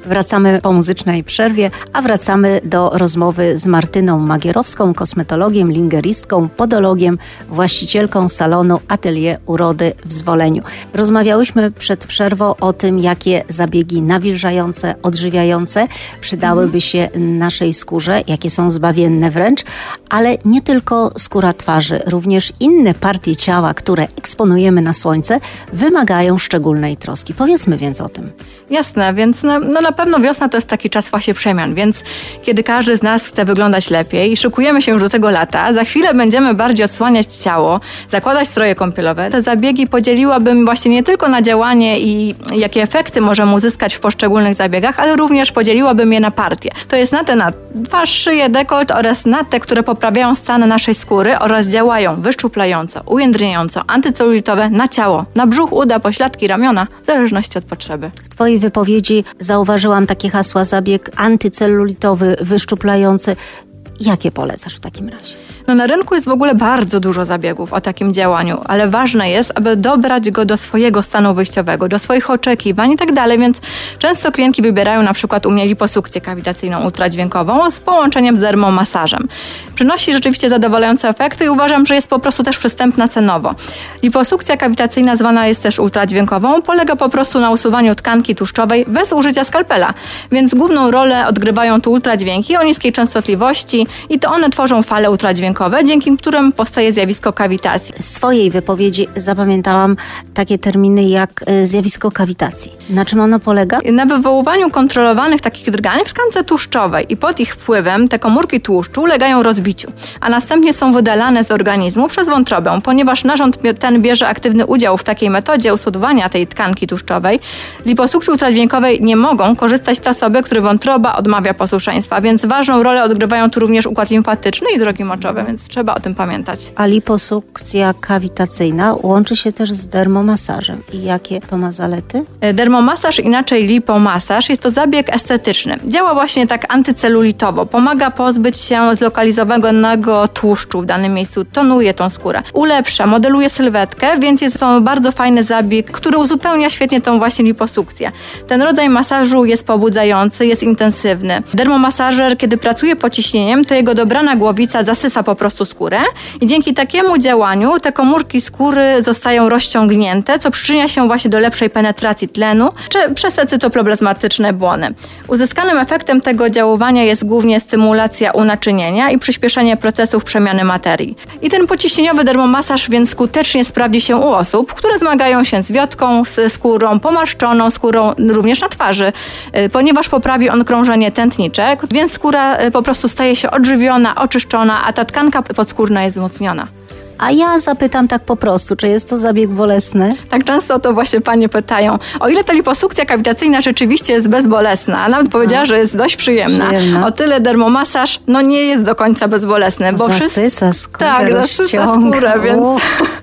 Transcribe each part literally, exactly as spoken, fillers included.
Wracamy po muzycznej przerwie, a wracamy do rozmowy z Martyną Magierowską, kosmetologiem, lingeristką, podologiem, właścicielką salonu Atelier Urody w Zwoleniu. Rozmawiałyśmy przed przerwą o tym, jakie zabiegi nawilżające, odżywiające przydałyby się naszej skórze, jakie są zbawienne wręcz, ale nie tylko skóra twarzy, również inne partie ciała, które eksponujemy na słońce, wymagają szczególnej troski. Powiedzmy więc o tym. Jasne, więc na, no na pewno wiosna to jest taki czas właśnie przemian, więc kiedy każdy z nas chce wyglądać lepiej i szykujemy się już do tego lata, za chwilę będziemy bardziej odsłaniać ciało, zakładać stroje kąpielowe. Te zabiegi podzieliłabym właśnie nie tylko na działanie i jakie efekty możemy uzyskać w poszczególnych zabiegach, ale również podzieliłabym je na partie. To jest na te na twarz, szyję, dekolt oraz na te, które poprawiają stan naszej skóry oraz działają wyszczuplająco, ujędrniająco, antycelulitowe na ciało, na brzuch, uda, pośladki, ramiona, w zależności od potrzeby. W Twojej wypowiedzi zauważyłam takie hasła: zabieg antycelulitowy, wyszczuplający. Jakie polecasz w takim razie? No na rynku jest w ogóle bardzo dużo zabiegów o takim działaniu, ale ważne jest, aby dobrać go do swojego stanu wyjściowego, do swoich oczekiwań i tak dalej, więc często klientki wybierają na przykład u mnie liposukcję kawitacyjną ultradźwiękową z połączeniem z dermomasażem. Przynosi rzeczywiście zadowalające efekty i uważam, że jest po prostu też przystępna cenowo. Liposukcja kawitacyjna zwana jest też ultradźwiękową, polega po prostu na usuwaniu tkanki tłuszczowej bez użycia skalpela, więc główną rolę odgrywają tu ultradźwięki o niskiej częstotliwości i to one tworzą fale ultradźwiękowe, dzięki którym powstaje zjawisko kawitacji. W swojej wypowiedzi zapamiętałam takie terminy jak zjawisko kawitacji. Na czym ono polega? Na wywoływaniu kontrolowanych takich drgań w tkance tłuszczowej i pod ich wpływem te komórki tłuszczu ulegają rozbiciu, a następnie są wydalane z organizmu przez wątrobę. Ponieważ narząd ten bierze aktywny udział w takiej metodzie usuwania tej tkanki tłuszczowej, z liposukcji ultradźwiękowej nie mogą korzystać te osoby, które wątroba odmawia posłuszeństwa, więc ważną rolę odgrywają tu również układ limfatyczny i drogi moczowe, więc trzeba o tym pamiętać. A liposukcja kawitacyjna łączy się też z dermomasażem. I jakie to ma zalety? Dermomasaż, inaczej lipomasaż, jest to zabieg estetyczny. Działa właśnie tak antycelulitowo. Pomaga pozbyć się zlokalizowanego tłuszczu w danym miejscu, tonuje tą skórę, ulepsza, modeluje sylwetkę, więc jest to bardzo fajny zabieg, który uzupełnia świetnie tą właśnie liposukcję. Ten rodzaj masażu jest pobudzający, jest intensywny. Dermomasażer, kiedy pracuje pod ciśnieniem, to jego dobrana głowica zasysa po prostu skórę i dzięki takiemu działaniu te komórki skóry zostają rozciągnięte, co przyczynia się właśnie do lepszej penetracji tlenu czy przez te cytoplazmatyczne błony. Uzyskanym efektem tego działania jest głównie stymulacja unaczynienia i przyspieszenie procesów przemiany materii. I ten pociśnieniowy dermomasaż więc skutecznie sprawdzi się u osób, które zmagają się z wiotką, z skórą pomarszczoną, skórą również na twarzy, ponieważ poprawi on krążenie tętnicze, więc skóra po prostu staje się odżywiona, oczyszczona, a ta tkanka podskórna jest wzmocniona. A ja zapytam tak po prostu, czy jest to zabieg bolesny? Tak często to właśnie panie pytają. O ile ta liposukcja kawitacyjna rzeczywiście jest bezbolesna, a nawet powiedziała, a, że jest dość przyjemna, przyjemna, o tyle dermomasaż no nie jest do końca bezbolesny. Bo zasysa skórę, Tak, zasysa skórę, więc...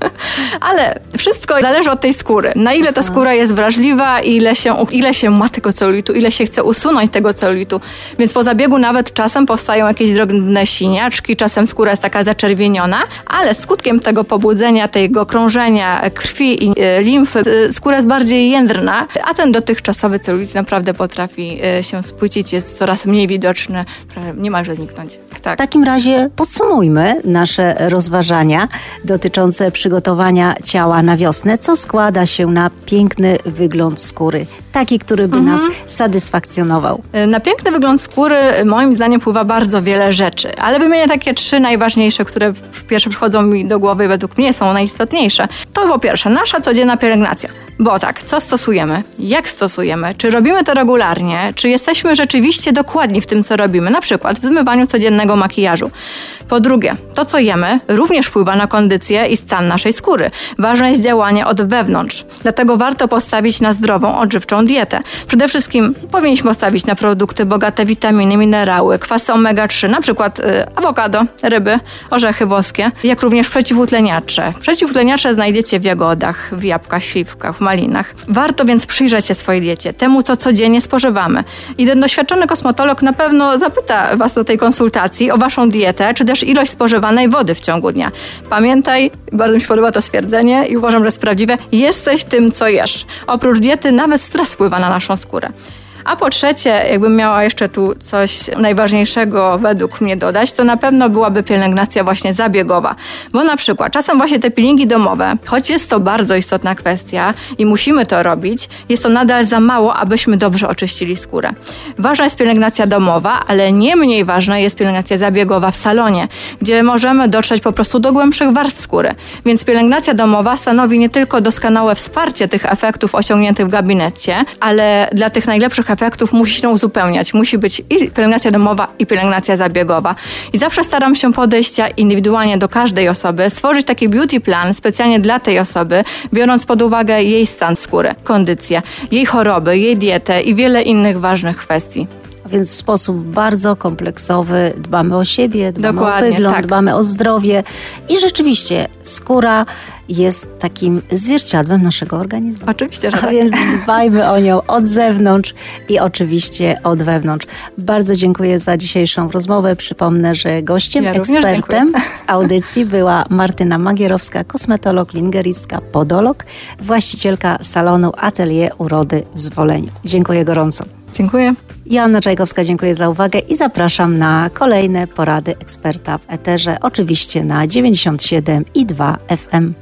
Ale wszystko zależy od tej skóry. Na ile ta skóra jest wrażliwa, ile się, ile się ma tego celulitu, ile się chce usunąć tego celulitu. Więc po zabiegu nawet czasem powstają jakieś drobne siniaczki, czasem skóra jest taka zaczerwieniona, ale skutkiem tego pobudzenia, tego krążenia krwi i limfy skóra jest bardziej jędrna, a ten dotychczasowy celulit naprawdę potrafi się spłycić, jest coraz mniej widoczny, niemalże zniknąć. Tak. W takim razie podsumujmy nasze rozważania dotyczące przygotowania ciała na wiosnę, co składa się na piękny wygląd skóry, taki, który by mhm. nas satysfakcjonował. Na piękny wygląd skóry moim zdaniem wpływa bardzo wiele rzeczy, ale wymienię takie trzy najważniejsze, które w pierwsze przychodzą mi do głowy i według mnie są najistotniejsze. To po pierwsze nasza codzienna pielęgnacja. Bo tak, co stosujemy? Jak stosujemy? Czy robimy to regularnie? Czy jesteśmy rzeczywiście dokładni w tym, co robimy? Na przykład w zmywaniu codziennego makijażu. Po drugie, to co jemy również wpływa na kondycję i stan naszej skóry. Ważne jest działanie od wewnątrz. Dlatego warto postawić na zdrową, odżywczą dietę. Przede wszystkim powinniśmy postawić na produkty bogate w witaminy, minerały, kwasy omega trzy, na przykład y, awokado, ryby, orzechy włoskie, jak również przeciwutleniacze. Przeciwutleniacze znajdziecie w jagodach, w jabłkach, śliwkach, w malinach. Warto więc przyjrzeć się swojej diecie, temu co codziennie spożywamy. I ten doświadczony kosmetolog na pewno zapyta Was na tej konsultacji o Waszą dietę, czy też ilość spożywanej wody w ciągu dnia. Pamiętaj, bardzo mi się podoba to stwierdzenie i uważam, że jest prawdziwe, jesteś tym, co jesz. Oprócz diety nawet stres wpływa na naszą skórę. A po trzecie, jakbym miała jeszcze tu coś najważniejszego według mnie dodać, to na pewno byłaby pielęgnacja właśnie zabiegowa. Bo na przykład czasem właśnie te peelingi domowe, choć jest to bardzo istotna kwestia i musimy to robić, jest to nadal za mało, abyśmy dobrze oczyścili skórę. Ważna jest pielęgnacja domowa, ale nie mniej ważna jest pielęgnacja zabiegowa w salonie, gdzie możemy dotrzeć po prostu do głębszych warstw skóry. Więc pielęgnacja domowa stanowi nie tylko doskonałe wsparcie tych efektów osiągniętych w gabinecie, ale dla tych najlepszych efektów musi się uzupełniać. Musi być i pielęgnacja domowa, i pielęgnacja zabiegowa. I zawsze staram się podejść indywidualnie do każdej osoby, stworzyć taki beauty plan specjalnie dla tej osoby, biorąc pod uwagę jej stan skóry, kondycję, jej choroby, jej dietę i wiele innych ważnych kwestii. Więc w sposób bardzo kompleksowy dbamy o siebie, dbamy Dokładnie, o wygląd, tak. dbamy o zdrowie i rzeczywiście skóra jest takim zwierciadłem naszego organizmu. Oczywiście, że A tak. więc dbajmy o nią od zewnątrz i oczywiście od wewnątrz. Bardzo dziękuję za dzisiejszą rozmowę. Przypomnę, że gościem, Ja również ekspertem dziękuję. audycji była Martyna Magierowska, kosmetolog, lingeristka, podolog, właścicielka salonu Atelier Urody w Zwoleniu. Dziękuję gorąco. Dziękuję. Joanna Czajkowska, dziękuję za uwagę i zapraszam na kolejne porady eksperta w eterze, oczywiście na dziewięćdziesiąt siedem i dwa F M.